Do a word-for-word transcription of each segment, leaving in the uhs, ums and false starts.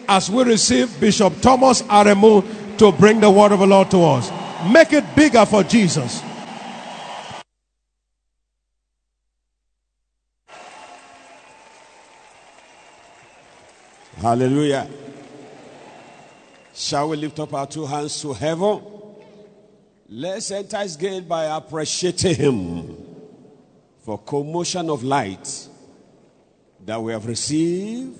as we receive Bishop Thomas Aremu to bring the word of the Lord to us. Make it bigger for Jesus. Hallelujah. Shall we lift up our two hands to heaven? Let's enter his gate by appreciating him for commotion of light that we have received.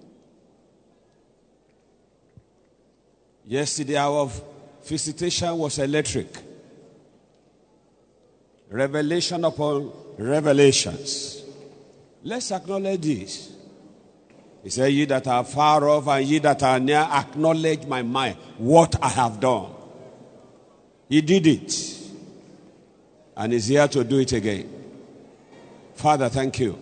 Yesterday our visitation was electric. Revelation upon revelations. Let's acknowledge this. He said, ye that are far off and ye that are near, acknowledge my mind, what I have done. He did it. And is here to do it again. Father, thank you.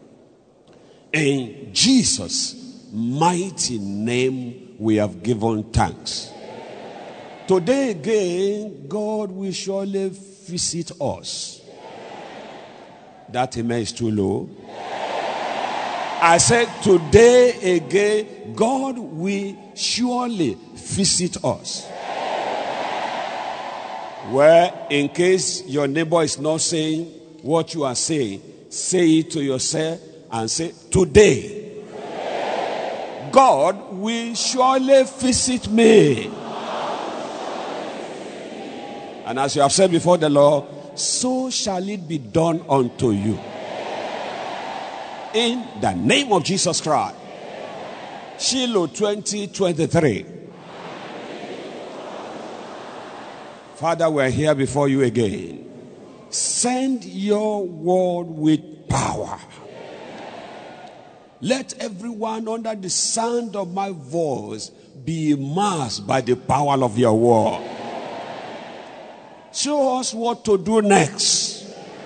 In Jesus' mighty name, we have given thanks. Today again, God will surely visit us. That amen is too low. I said today again, God will surely visit us. Well, in case your neighbor is not saying what you are saying, say it to yourself and say, today, God will surely visit me. And as you have said before the Lord, so shall it be done unto you. In the name of Jesus Christ. Shiloh twenty twenty-three. Father, we are here before you again. Send your word with power. Let everyone under the sound of my voice be immersed by the power of your word. Show us what to do next.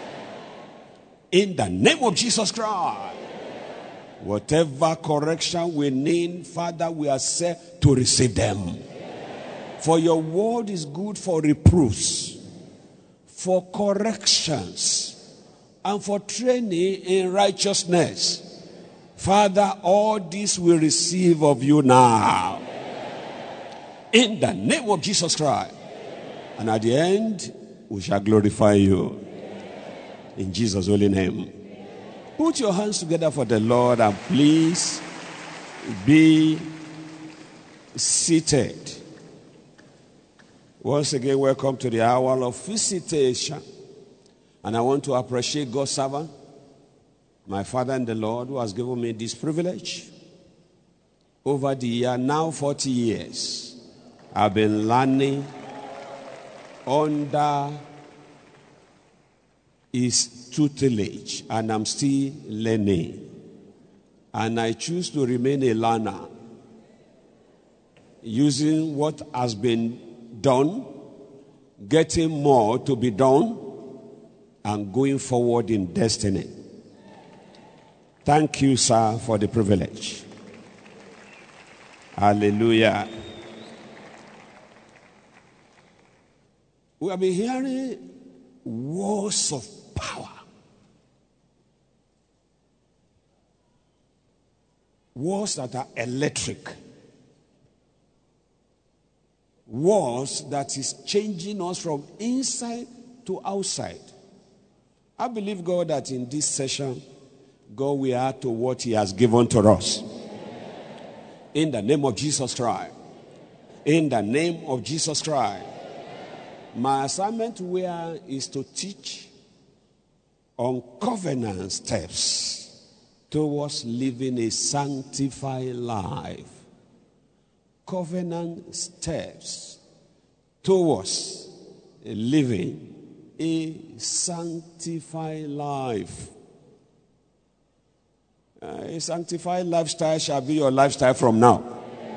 In the name of Jesus Christ. Whatever correction we need, Father, we are set to receive them. For your word is good for reproofs, for corrections, and for training in righteousness. Father, all this we receive of you now. In the name of Jesus Christ. And at the end, we shall glorify you. In Jesus' holy name. Put your hands together for the Lord and please be seated. Once again, welcome to the hour of visitation. And I want to appreciate God's servant, my Father in the Lord, who has given me this privilege. Over the year, now forty years, I've been learning under his tutelage, and I'm still learning. And I choose to remain a learner, using what has been done, getting more to be done, and going forward in destiny. Thank you, sir, for the privilege. Hallelujah. We have been hearing words of power. Words that are electric. Words that is changing us from inside to outside. I believe God that in this session, God will add to what he has given to us. In the name of Jesus Christ. In the name of Jesus Christ. My assignment here is to teach on covenant steps towards living a sanctified life. Covenant steps towards living a sanctified life. Uh, a sanctified lifestyle shall be your lifestyle from now.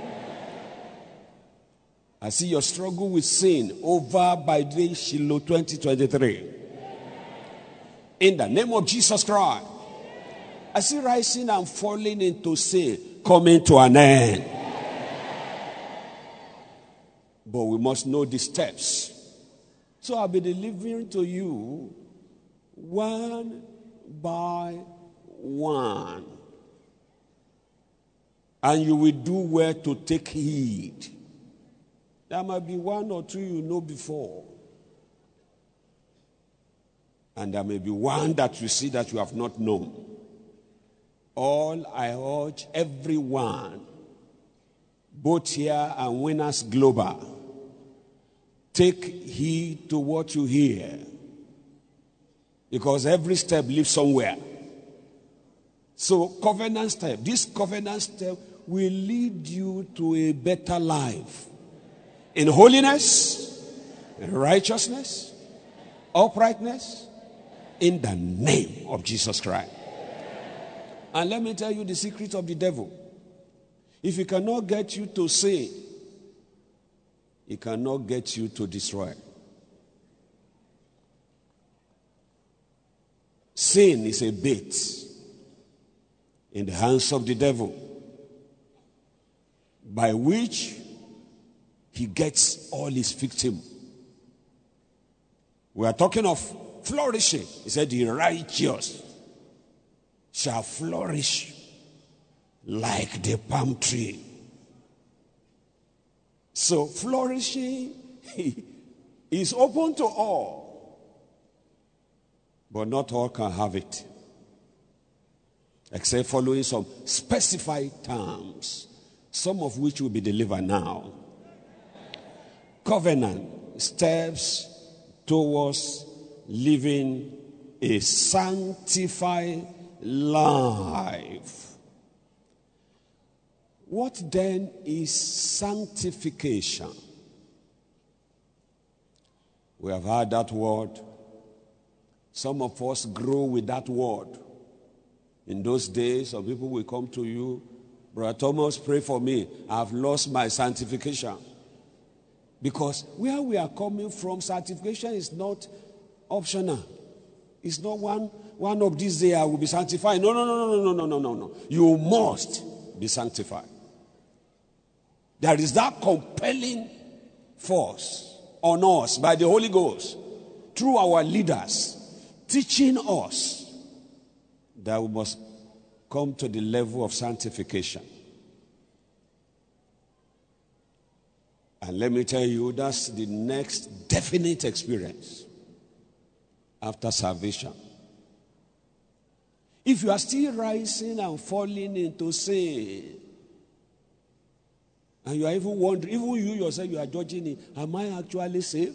I see your struggle with sin over by the Shiloh twenty twenty-three. In the name of Jesus Christ. I see rising and falling into sin coming to an end. But we must know the steps. So I'll be delivering to you one by one. And you will do well to take heed. There might be one or two you know before. And there may be one that you see that you have not known. All I urge everyone, both here and Winners Global, take heed to what you hear. Because every step leads somewhere. So covenant step, this covenant step will lead you to a better life. In holiness, in righteousness, uprightness, in the name of Jesus Christ. And let me tell you the secret of the devil. If he cannot get you to sin, he cannot get you to destroy. Sin is a bait in the hands of the devil by which he gets all his victims. We are talking of flourishing. He said, the righteous shall flourish like the palm tree. So flourishing is open to all, but not all can have it, except following some specified terms, some of which will be delivered now. Covenant steps towards living a sanctified life. What then is sanctification? We have heard that word. Some of us grow with that word. In those days, some people will come to you, Brother Thomas, pray for me. I've lost my sanctification. Because where we are coming from, sanctification is not optional. It's not one, one of these days I will be sanctified. No, no, no, no, no, no, no, no, no. You must be sanctified. There is that compelling force on us by the Holy Ghost through our leaders teaching us that we must come to the level of sanctification. And let me tell you, that's the next definite experience after salvation. If you are still rising and falling into sin, and you are even wondering, even you yourself, you are judging it, am I actually saved?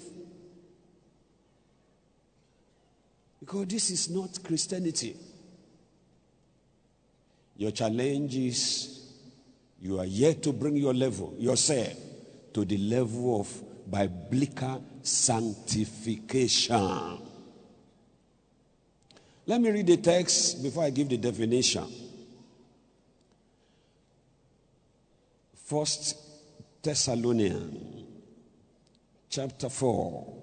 Because this is not Christianity. Your challenge is you are yet to bring your level, yourself, to the level of biblical sanctification. Let me read the text before I give the definition. First Thessalonians chapter four,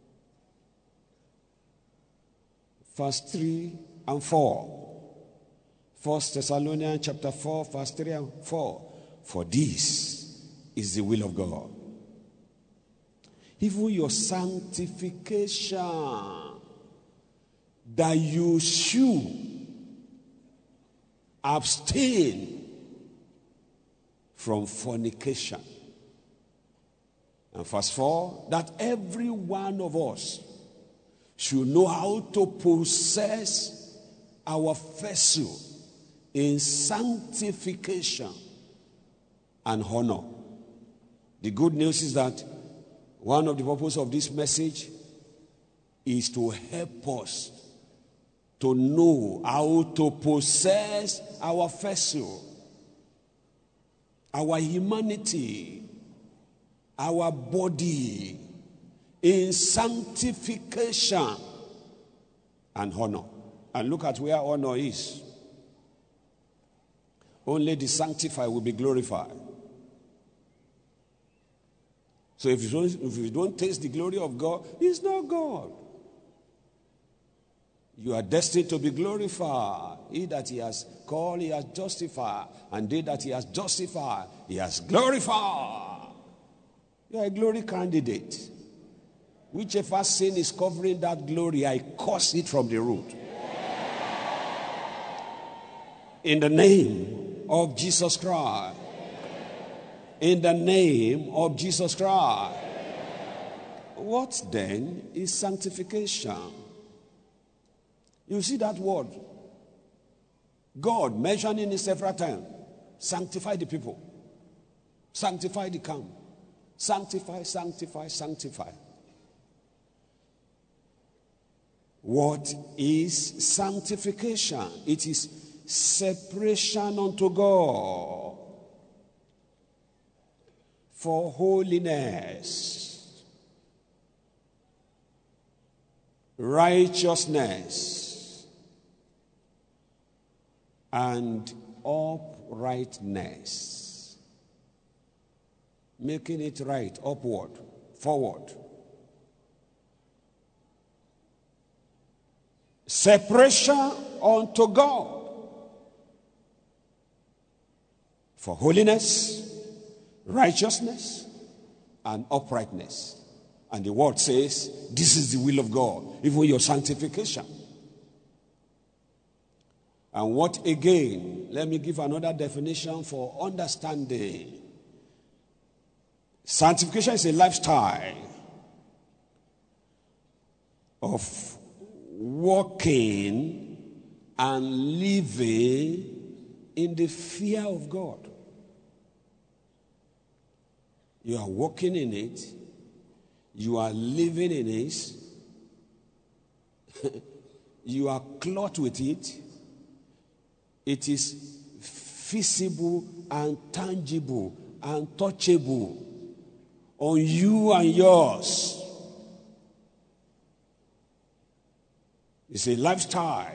verse three and four. First Thessalonians chapter four, verse three and four. For this is the will of God, even your sanctification, that you should abstain from fornication. And verse four, that every one of us should know how to possess our vessel in sanctification and honor. The good news is that one of the purposes of this message is to help us to know how to possess our vessel, our humanity, our body in sanctification and honor. And look at where honor is. Only the sanctified will be glorified. So if you don't, if you don't taste the glory of God, He's not God. You are destined to be glorified. He that He has called, He has justified. And they that He has justified, He has glorified. You are a glory candidate. Whichever sin is covering that glory, I curse it from the root. In the name of Jesus Christ. In the name of Jesus Christ. What then is sanctification? You see that word. God mentioning it several times. Sanctify the people. Sanctify the camp. Sanctify, sanctify, sanctify. What is sanctification? It is separation unto God for holiness, righteousness, and uprightness. Making it right, upward, forward. Separation unto God for holiness, righteousness, and uprightness. And the word says, this is the will of God, even your sanctification. And what again? Let me give another definition for understanding. Sanctification is a lifestyle of walking and living in the fear of God. You are walking in it. You are living in it. You are clothed with it. It is visible and tangible and touchable on you and yours. It's a lifestyle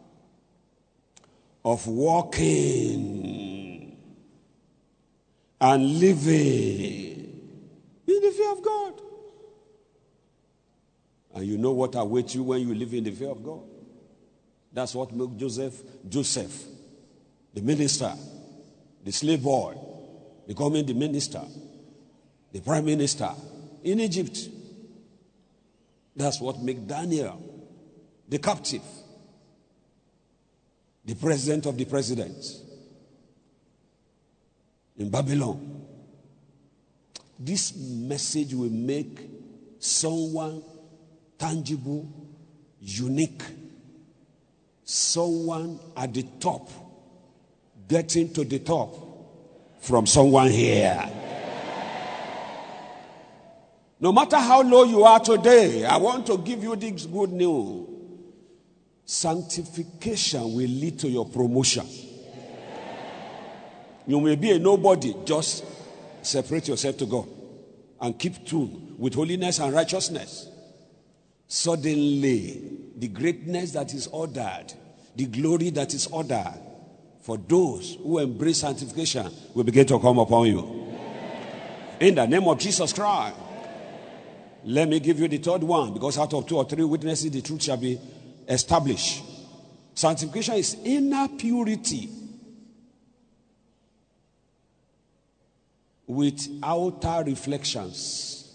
of walking and living in the fear of God. And you know what awaits you when you live in the fear of God. That's what made Joseph, Joseph, the minister, the slave boy, becoming the minister, the prime minister in Egypt. That's what made Daniel, the captive, the president of the presidents in Babylon. This message will make someone tangible, unique, someone at the top, getting to the top from someone here. No matter how low you are today, I want to give you this good news. Sanctification will lead to your promotion. You may be a nobody, just separate yourself to God and keep tune with holiness and righteousness. Suddenly, the greatness that is ordered, the glory that is ordered for those who embrace sanctification will begin to come upon you. In the name of Jesus Christ. Let me give you the third one, because out of two or three witnesses, the truth shall be established. Sanctification is inner purity with outer reflections.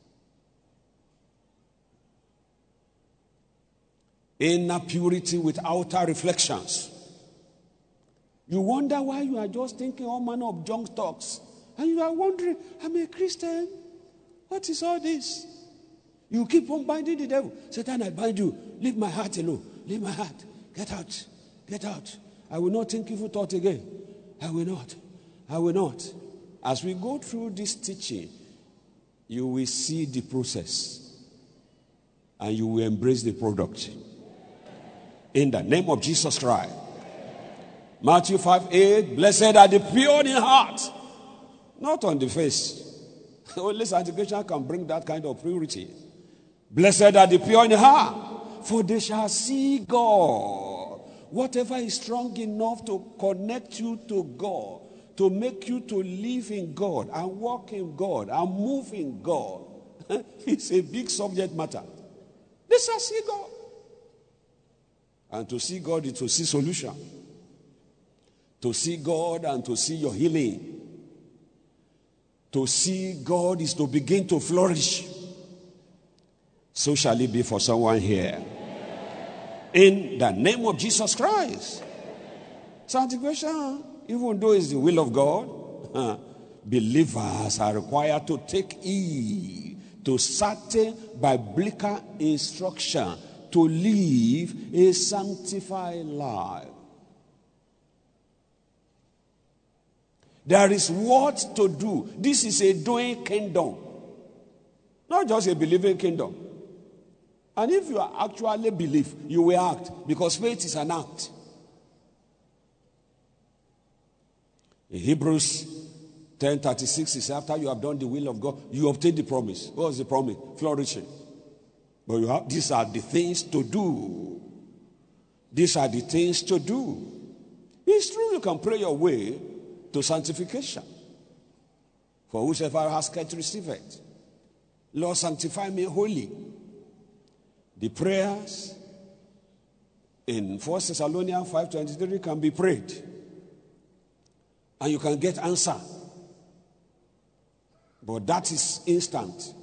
Inner purity with outer reflections. You wonder why you are just thinking all manner of junk talks. And you are wondering, I'm a Christian. What is all this? You keep on binding the devil. Satan, I bind you. Leave my heart alone. Leave my heart. Get out. Get out. I will not think evil thought again. I will not. I will not. As we go through this teaching, you will see the process. And you will embrace the product. In the name of Jesus Christ. Matthew five eight. Blessed are the pure in heart. Not on the face. Only sanctification can bring that kind of purity. Blessed are the pure in heart, for they shall see God. Whatever is strong enough to connect you to God, to make you to live in God and walk in God and move in God, it's a big subject matter. They shall see God. And to see God is to see solution. To see God and to see your healing. To see God is to begin to flourish. So shall it be for someone here. In the name of Jesus Christ. Sanctification even though it's the will of God, believers are required to take heed to certain biblical instruction to live a sanctified life. There is what to do. This is a doing kingdom, not just a believing kingdom. And if you actually believe, you will act, because faith is an act. In Hebrews ten thirty-six, it says, after you have done the will of God, you obtain the promise. What was the promise? Flourishing. But you have, these are the things to do. These are the things to do. It's true you can pray your way to sanctification. For whosoever asketh, receiveth. Lord, sanctify me wholly. The prayers in First Thessalonians five twenty-three can be prayed. And you can get answer. But that is instant.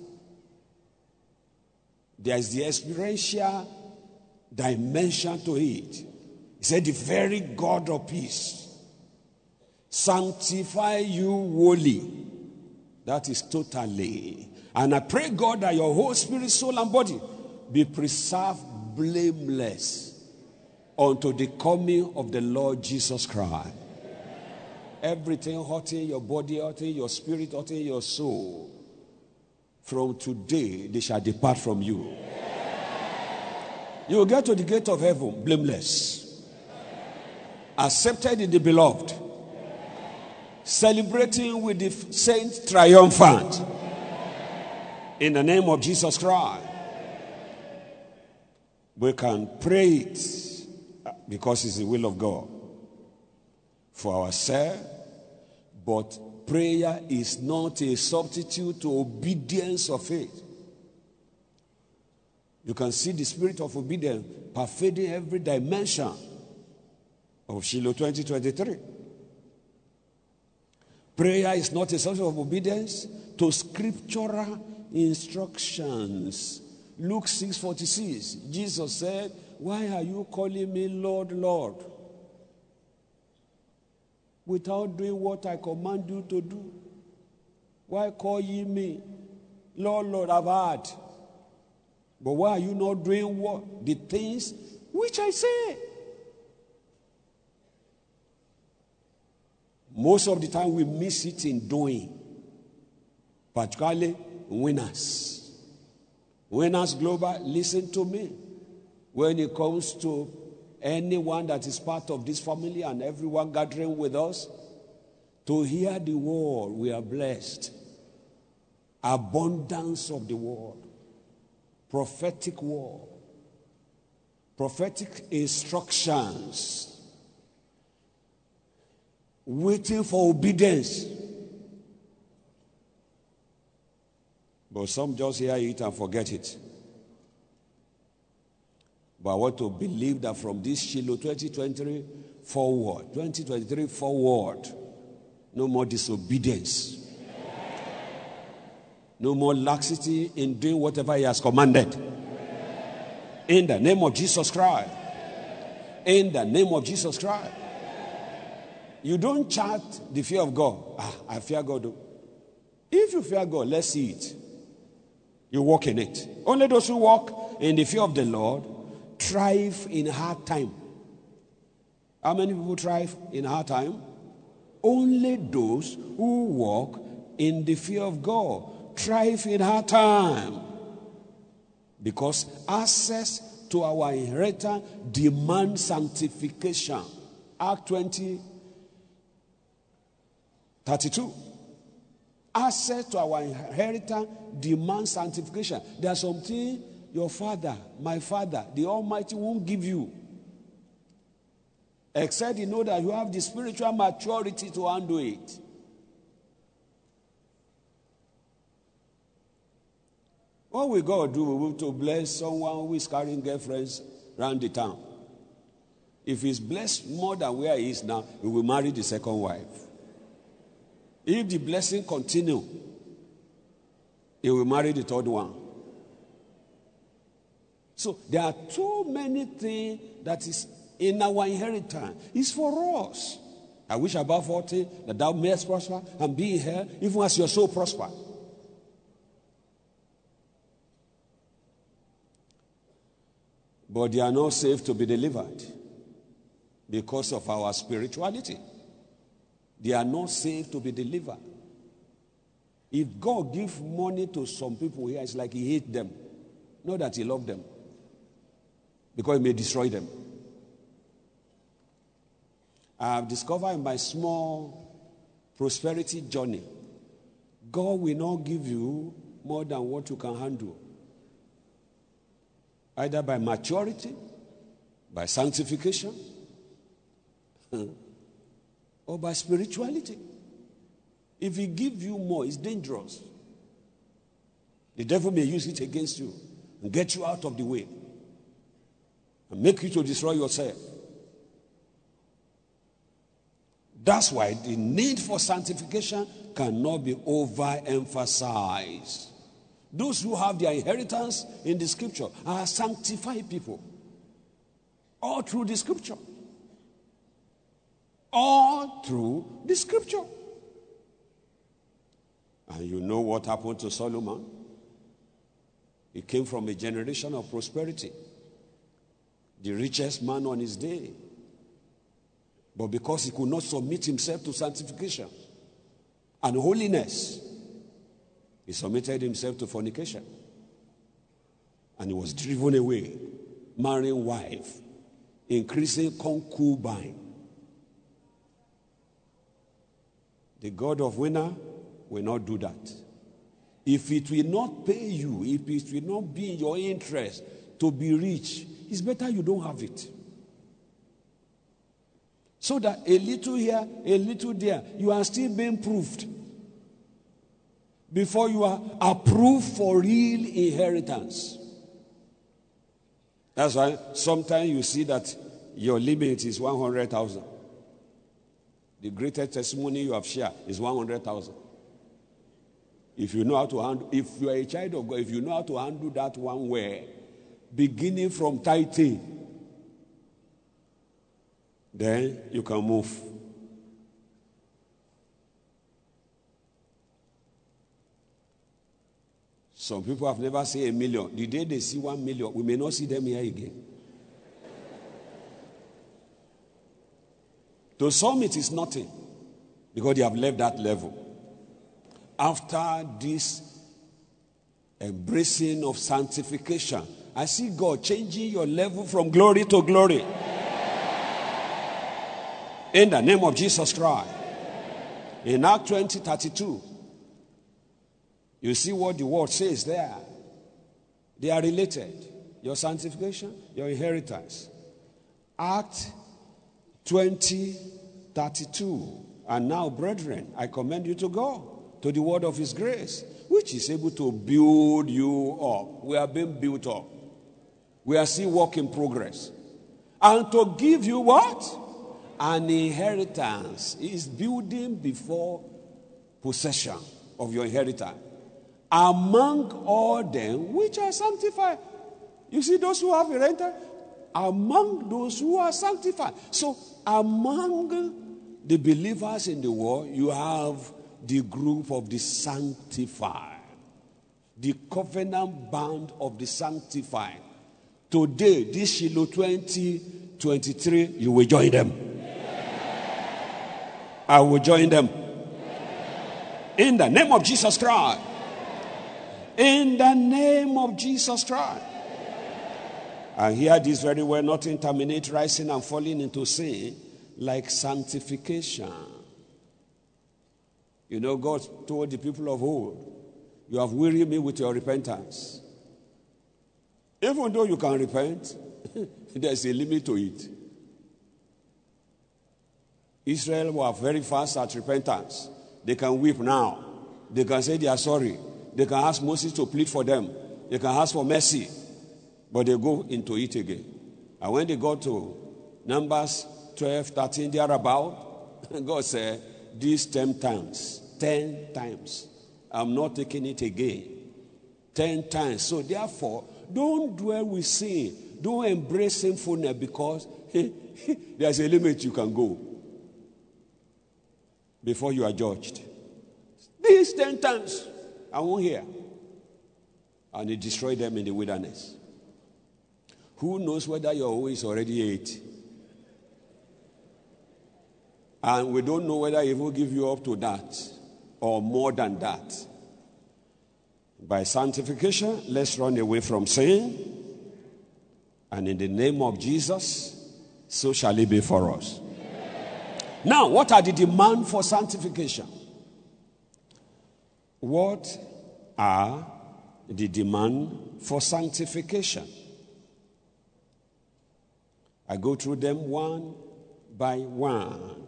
There is the experiential dimension to it. He said, the very God of peace sanctify you wholly. That is totally. And I pray, God, that your whole spirit, soul, and body be preserved blameless unto the coming of the Lord Jesus Christ. Everything hurting your body, hurting your spirit, hurting your soul, from today they shall depart from you. You will get to the gate of heaven blameless, accepted in the beloved, celebrating with the saints triumphant in the name of Jesus Christ. We can pray it because it's the will of God for ourselves, but prayer is not a substitute to obedience of faith. You can see the spirit of obedience pervading every dimension of Shiloh twenty twenty-three. Prayer is not a substitute of obedience to scriptural instructions. Luke six forty-six, Jesus said, why are you calling me Lord, Lord, without doing what I command you to do? Why call ye me Lord, Lord? I've heard. But why are you not doing what? The things which I say. Most of the time we miss it in doing. Particularly winners. Winners Global, listen to me. When it comes to anyone that is part of this family and everyone gathering with us, to hear the word, we are blessed. Abundance of the word. Prophetic word. Prophetic instructions. Waiting for obedience. But some just hear it and forget it. But I want to believe that from this Shiloh twenty twenty-three forward, twenty twenty-three forward, no more disobedience. No more laxity in doing whatever he has commanded. In the name of Jesus Christ. In the name of Jesus Christ. You don't chant the fear of God. Ah, I fear God. If you fear God, let's see it. You walk in it. Only those who walk in the fear of the Lord thrive in hard time. How many people thrive in hard time? Only those who walk in the fear of God thrive in hard time. Because access to our inheritance demands sanctification. Acts twenty thirty-two. Access to our inheritance demands sanctification. There's something your father, my father, the Almighty won't give you. Except you know that you have the spiritual maturity to handle it. What we God do, we want to bless someone who is carrying girlfriends around the town. If he's blessed more than where he is now, we will marry the second wife. If the blessing continue, he will marry the third one. So there are too many things that is in our inheritance. It's for us. I wish above all things that thou mayest prosper and be in health, even as your soul prosper. But they are not saved to be delivered because of our spirituality. They are not saved to be delivered. If God gives money to some people here, it's like he hates them. Not that he loves them. Because he may destroy them. I have discovered in my small prosperity journey, God will not give you more than what you can handle. Either by maturity, by sanctification, or by spirituality. If he gives you more, it's dangerous. The devil may use it against you and get you out of the way and make you to destroy yourself. That's why the need for sanctification cannot be overemphasized. Those who have their inheritance in the scripture are sanctified people. All through the scripture. All through the scripture. And you know what happened to Solomon? He came from a generation of prosperity. The richest man on his day. But because he could not submit himself to sanctification and holiness, he submitted himself to fornication. And he was driven away, marrying wife, increasing concubine. The God of winner will not do that. If it will not pay you, if it will not be in your interest to be rich, it's better you don't have it. So that a little here, a little there, you are still being proved before you are approved for real inheritance. That's why sometimes you see that your limit is one hundred thousand. The greatest testimony you have shared is one hundred thousand. If you know how to handle, if you are a child of God, if you know how to handle that one way, beginning from tithing, then you can move. Some people have never seen a million. The day they see one million, we may not see them here again. To some, it is nothing because they have left that level. After this embracing of sanctification, I see God changing your level from glory to glory. In the name of Jesus Christ. In Acts twenty thirty-two, you see what the word says there. They are related. Your sanctification, your inheritance. Acts twenty thirty-two. And now, brethren, I commend you to God, to the word of his grace, which is able to build you up. We are being built up. We are still work in progress. And to give you what? An inheritance. Is building before possession of your inheritance. Among all them which are sanctified. You see those who have inheritance? Among those who are sanctified. So among the believers in the world, you have the group of the sanctified. The covenant band of the sanctified. Today, this Shiloh twenty twenty-three, you will join them. I will join them. In the name of Jesus Christ. In the name of Jesus Christ. And hear this very well, nothing terminates rising and falling into sin like sanctification. You know, God told the people of old, you have wearied me with your repentance. Even though you can repent, there's a limit to it. Israel were very fast at repentance. They can weep now. They can say they are sorry. They can ask Moses to plead for them. They can ask for mercy. But they go into it again. And when they got to Numbers twelve, thirteen, thereabout, God said, these ten times, ten times, I'm not taking it again. Ten times. So therefore, don't dwell with sin. Don't embrace sinfulness because there's a limit you can go. before you are judged. These ten times, I won't hear. And he destroyed them in the wilderness. Who knows whether your own is already eight? And we don't know whether he will give you up to that or more than that. By sanctification, let's run away from sin. And in the name of Jesus, so shall it be for us. Now, what are the demands for sanctification? What are the demands for sanctification? I go through them one by one,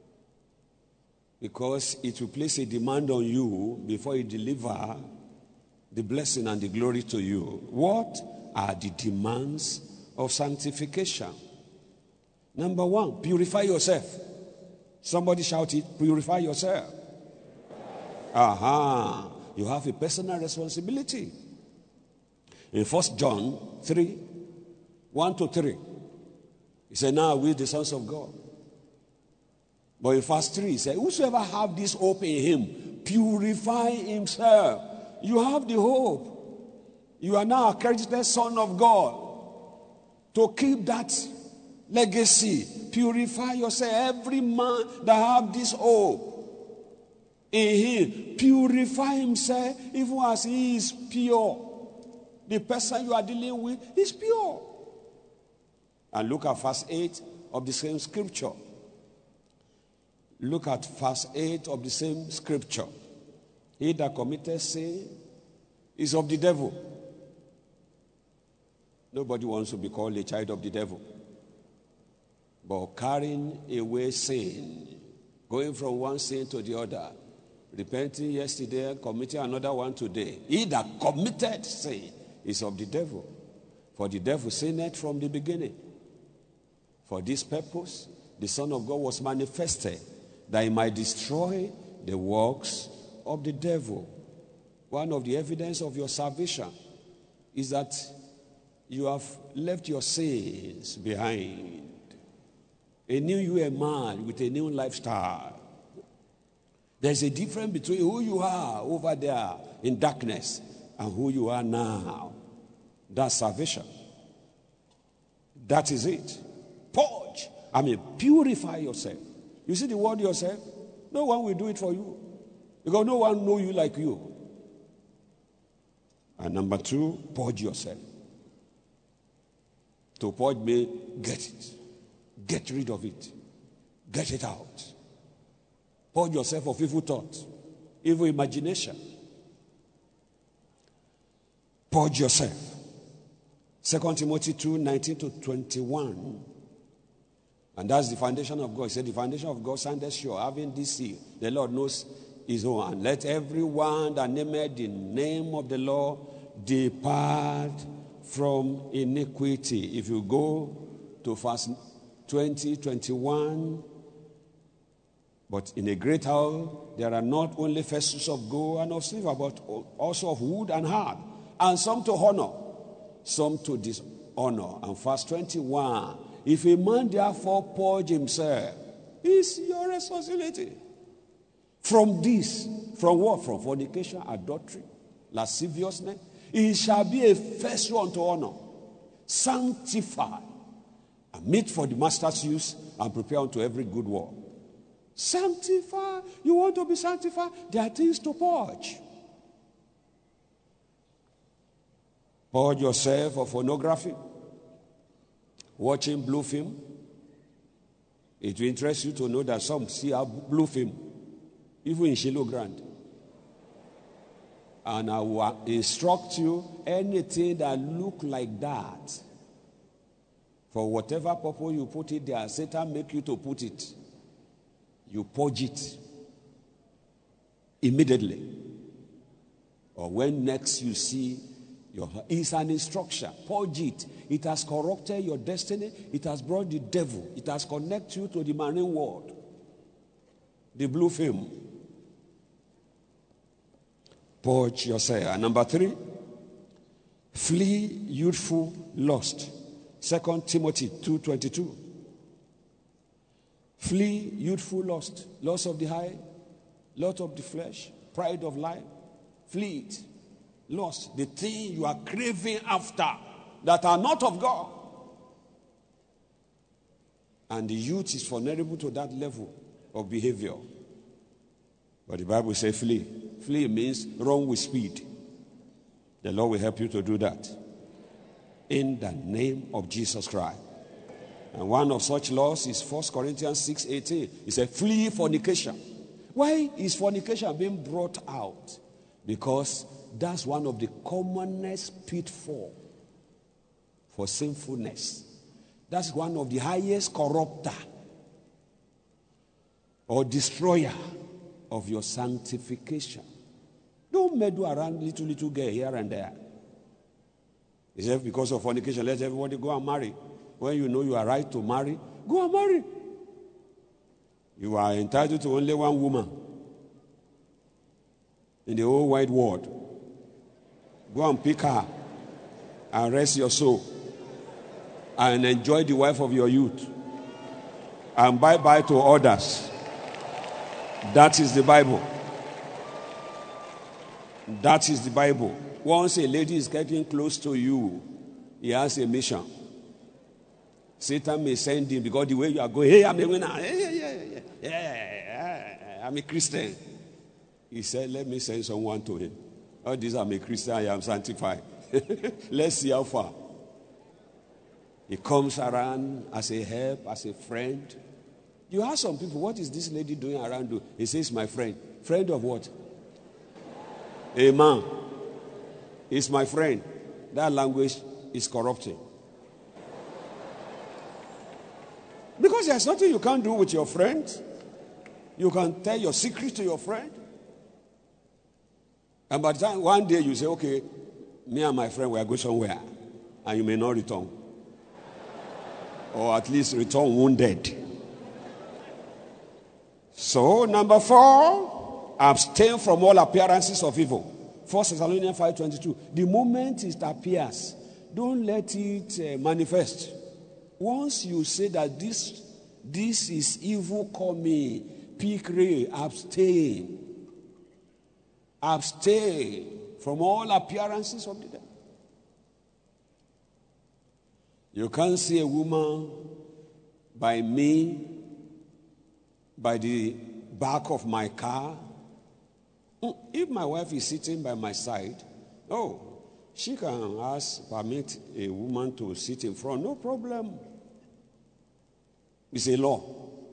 because it will place a demand on you before you deliver the blessing and the glory to you. What are the demands of sanctification? Number one, purify yourself. Somebody shout it, purify yourself. Aha, you have a personal responsibility. In First John three, one to three, he said, now we the sons of God. But in verse three, he said, whosoever have this hope in him, purify himself. You have the hope. You are now a credited son of God. To keep that legacy, purify yourself. Every man that have this hope in him, purify himself even as he is pure. The person you are dealing with is pure. And look at verse eight of the same scripture. Look at verse eight of the same scripture. He that committed sin is of the devil. Nobody wants to be called a child of the devil. But carrying away sin, going from one sin to the other, repenting yesterday, committing another one today. He that committed sin is of the devil. For the devil sinned from the beginning. For this purpose, the Son of God was manifested, that he might destroy the works of the devil. One of the evidence of your salvation is that you have left your sins behind. A new you a man with a new lifestyle. There's a difference between who you are over there in darkness and who you are now. That's salvation. That is it. Purge. I mean, purify yourself. You see the word yourself? No one will do it for you. Because no one knows you like you. And number two, purge yourself. To purge me, get it. Get rid of it. Get it out. Purge yourself of evil thoughts, evil imagination. Purge yourself. Second Timothy two, nineteen to twenty-one. And that's the foundation of God. He said, the foundation of God sounded sure, having this seal, the Lord knows his own. And let everyone that named the name of the Lord depart from iniquity. If you go to verse twenty, twenty-one, but in a great house there are not only vessels of gold and of silver, but also of wood and hard, and some to honor, some to dishonor. And verse twenty-one, if a man therefore purge himself, it's your responsibility. From this, from what? From fornication, adultery, lasciviousness, it shall be a vessel unto honor, sanctified, and meet for the master's use, and prepare unto every good work. Sanctify. You want to be sanctified? There are things to purge. Purge yourself of pornography, watching blue film. It will interest you to know that some see a blue film, even in Shiloh Grand. And I will instruct you, anything that look like that, for whatever purpose you put it there, Satan make you to put it. You purge it immediately. Or when next you see your, it's an instruction. Purge it. It has corrupted your destiny. It has brought the devil. It has connected you to the marine world. The blue film. Purge yourself. And number three, flee youthful lust. Second Timothy two twenty-two. Flee youthful lust, lust of the eye, lust of the flesh, pride of life. Flee it. Lust, the thing you are craving after that are not of God. And the youth is vulnerable to that level of behavior. But the Bible says flee. Flee means run with speed. The Lord will help you to do that. In the name of Jesus Christ. And one of such laws is First Corinthians six eighteen. It says flee fornication. Why is fornication being brought out? Because that's one of the commonest pitfalls for sinfulness. That's one of the highest corrupter or destroyer of your sanctification. Don't meddle around little, little girl here and there. Is it because of fornication? Let everybody go and marry. When you know you are right to marry, go and marry. You are entitled to only one woman in the whole wide world. Go and pick her and rest your soul and enjoy the wife of your youth and bye-bye to others. That is the Bible. That is the Bible. Once a lady is getting close to you, he has a mission. Satan may send him because the way you are going, hey, I'm a winner. Hey, yeah, yeah, yeah, yeah, yeah, I'm a Christian. He said, let me send someone to him. Oh, this I'm a Christian, I am sanctified. Let's see how far. He comes around as a help, as a friend. You ask some people, what is this lady doing around you? He says, my friend. Friend of what? A man. He's my friend. That language is corrupting. Because there's nothing you can't do with your friend. You can tell your secret to your friend. And by the time one day you say, okay, me and my friend, we are going somewhere. And you may not return. Or at least return wounded. So, number four, abstain from all appearances of evil. First Thessalonians five twenty-two. The moment it appears, don't let it uh, manifest. Once you say that this, this is evil coming, pikre, abstain. Abstain from all appearances of the devil. You can't see a woman by me, by the back of my car. If my wife is sitting by my side, oh, she can ask, permit a woman to sit in front. No problem. It's a law.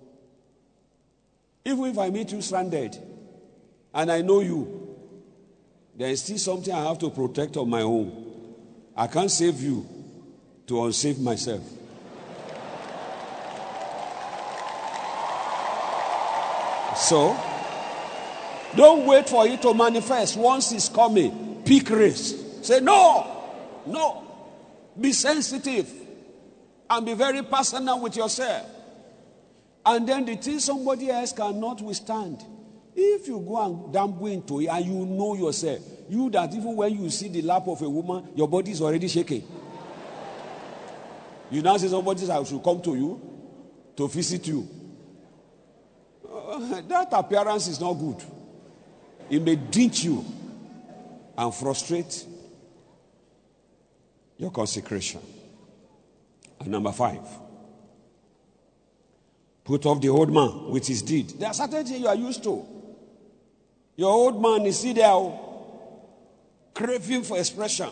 Even if I meet you stranded and I know you, there is still something I have to protect on my own. I can't save you to unsave myself. So, don't wait for it to manifest. Once it's coming, pick race. Say, no, no. Be sensitive and be very personal with yourself. And then the thing somebody else cannot withstand. If you go and dabble into it and you know yourself, you that even when you see the lap of a woman, your body is already shaking. You now say somebody should come to you to visit you. Uh, that appearance is not good. It may dent you and frustrate your consecration. And number five, put off the old man with his deed. There are certain things you are used to. Your old man is still there, craving for expression,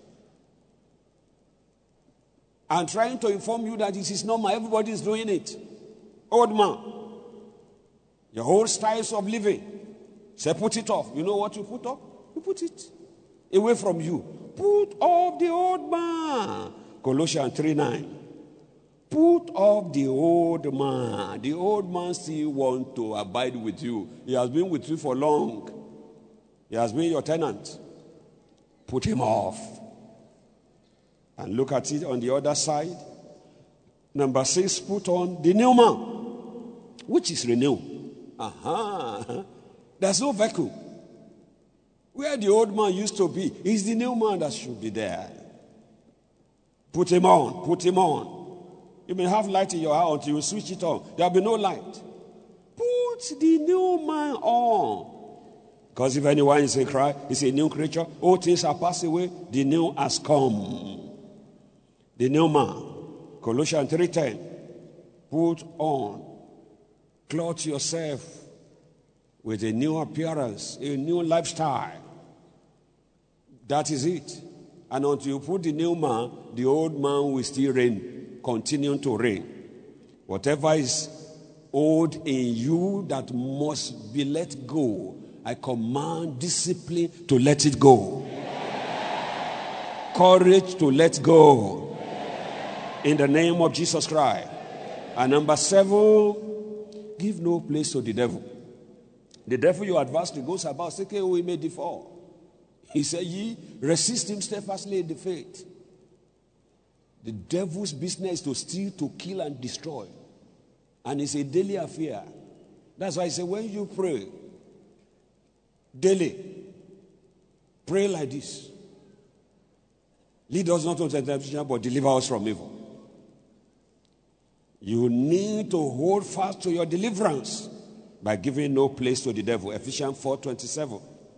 and trying to inform you that this is normal. Everybody is doing it. Old man, your whole styles of living. Say, put it off. You know what you put off? You put it away from you. Put off the old man. Colossians three nine. Put off the old man. The old man still wants to abide with you. He has been with you for long. He has been your tenant. Put him off. And look at it on the other side. Number six, put on the new man, which is renewed. Aha. There's no vacuum. Where the old man used to be, is the new man that should be there. Put him on. Put him on. You may have light in your house until you switch it on. There will be no light. Put the new man on. Because if anyone is in Christ, is a new creature. All things are passed away. The new has come. The new man. Colossians three ten. Put on. Clothe yourself with a new appearance, a new lifestyle. That is it. And until you put the new man, the old man will still reign, continue to reign. Whatever is old in you that must be let go, I command discipline to let it go. Courage to let go. In the name of Jesus Christ. And number seven, give no place to the devil. The devil you adversary goes about saying, okay, we may default. He said, ye resist him steadfastly in the faith. The devil's business is to steal, to kill, and destroy. And it's a daily affair. That's why I say, when you pray, daily, pray like this. Lead us not into temptation, but deliver us from evil. You need to hold fast to your deliverance by giving no place to the devil. Ephesians four twenty-seven.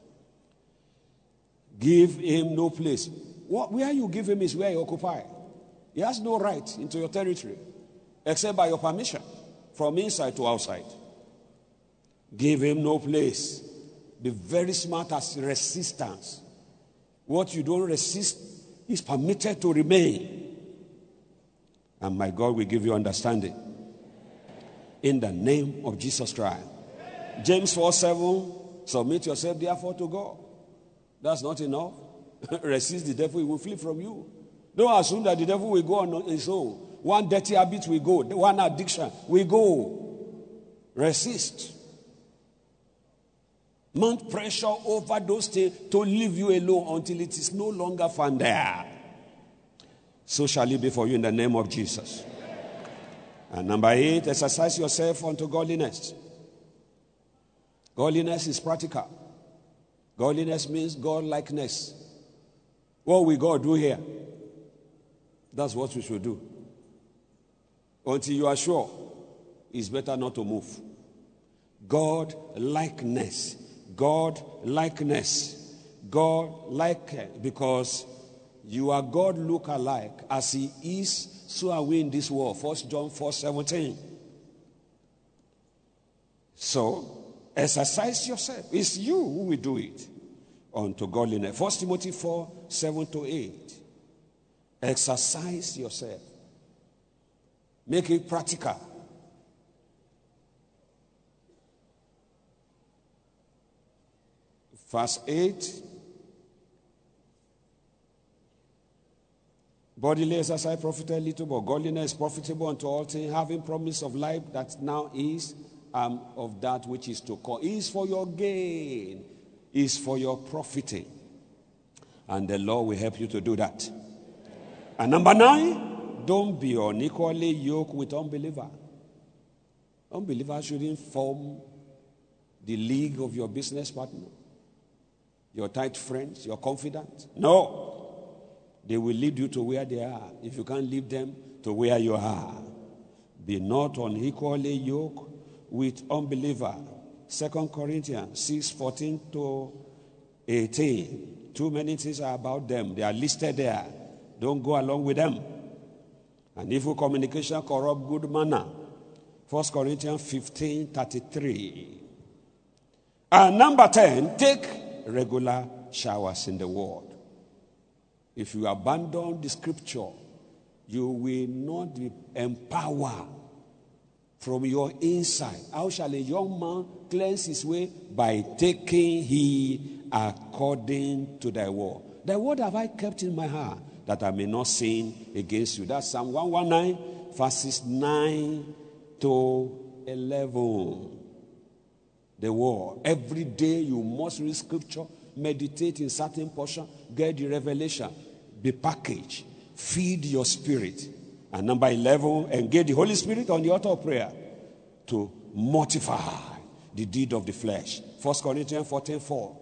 Give him no place. What, where you give him is where you occupy. He has no right into your territory except by your permission from inside to outside. Give him no place. Be very smart as resistance. What you don't resist is permitted to remain. And my God will give you understanding. In the name of Jesus Christ. James four seven. Submit yourself therefore to God. That's not enough. Resist the devil, he will flee from you. Don't assume that the devil will go on his own. One dirty habit will go. One addiction will go. Resist. Mount pressure over those things to leave you alone until it is no longer found there. So shall it be for you in the name of Jesus. And number eight, exercise yourself unto godliness. Godliness is practical. Godliness means God-likeness. What will God do here? That's what we should do. Until you are sure, it's better not to move. God-likeness. God-likeness. God-like, because you are God look-alike. As he is, so are we in this world. First John four seventeen. So, exercise yourself. It's you who will do it unto godliness. First Timothy four, seven to eight. Exercise yourself. Make it practical. Verse eight. Bodily exercise profited little, but godliness is profitable unto all things, having promise of life that now is, Um, of that which is to come. Is for your gain, is for your profiting. And the Lord will help you to do that. And number nine, don't be unequally yoked with unbeliever. Unbelievers shouldn't form the league of your business partner, your tight friends, your confidant. No. They will lead you to where they are. If you can't lead them to where you are. Be not unequally yoked with unbeliever. Second Corinthians six, fourteen to eighteen. Too many things are about them. They are listed there. Don't go along with them. And evil communication corrupt good manner. First Corinthians fifteen, thirty-three. And number ten, take regular showers in the word. If you abandon the scripture, you will not be empowered from your inside. How shall a young man cleanse his way? By taking heed according to thy word. Thy word have I kept in my heart, that I may not sin against you. That's Psalm one nineteen, verses nine to eleven. The word. Every day you must read scripture, meditate in certain portion, get the revelation, be packaged, feed your spirit. And number eleven, engage the Holy Spirit on the altar of prayer to mortify the deed of the flesh. First Corinthians fourteen, four.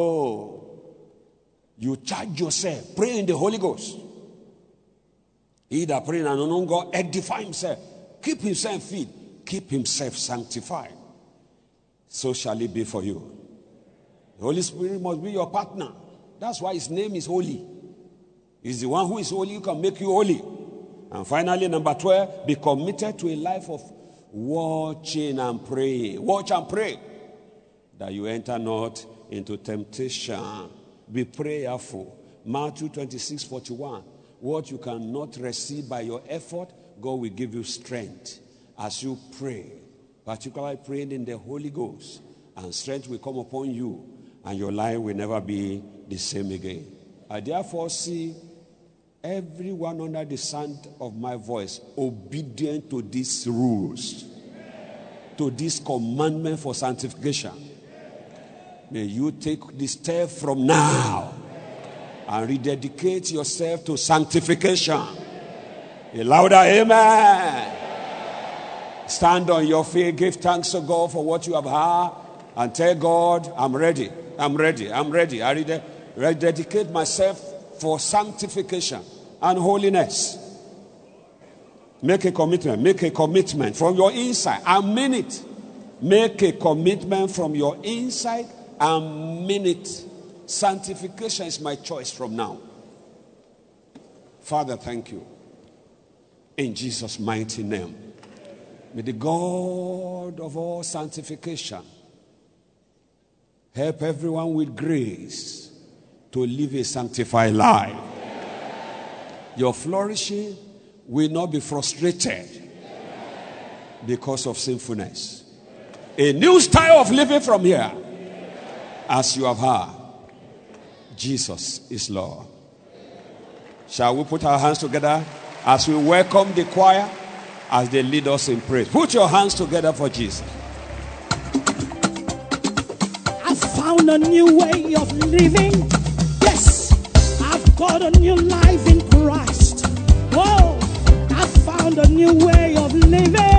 Oh, you charge yourself, pray in the Holy Ghost. He that pray in an unknown God edify himself. Keep himself fit. Keep himself sanctified. So shall it be for you. The Holy Spirit must be your partner. That's why his name is holy. He's the one who is holy, who can make you holy. And finally, number twelve, be committed to a life of watching and praying. Watch and pray, that you enter not into temptation. Be prayerful. Matthew twenty-six forty-one. What you cannot receive by your effort, God will give you strength as you pray, particularly praying in the Holy Ghost, and strength will come upon you, and your life will never be the same again. I therefore see everyone under the sound of my voice obedient to these rules, to this commandment for sanctification. May you take the step from now and rededicate yourself to sanctification. A louder amen. Stand on your feet, give thanks to God for what you have heard, and tell God, I'm ready, I'm ready, I'm ready. I rede- rededicate myself for sanctification and holiness. Make a commitment, make a commitment from your inside and mean it. Make a commitment from your inside and mean it. Sanctification is my choice from now. Father, thank you. In Jesus' mighty name. May the God of all sanctification help everyone with grace to live a sanctified life. Your flourishing will not be frustrated because of sinfulness. A new style of living from here, as you have heard. Jesus is Lord. Shall we put our hands together as we welcome the choir as they lead us in praise? Put your hands together for Jesus. I found a new way of living. Yes, I've got a new life in Christ. Whoa, I found a new way of living.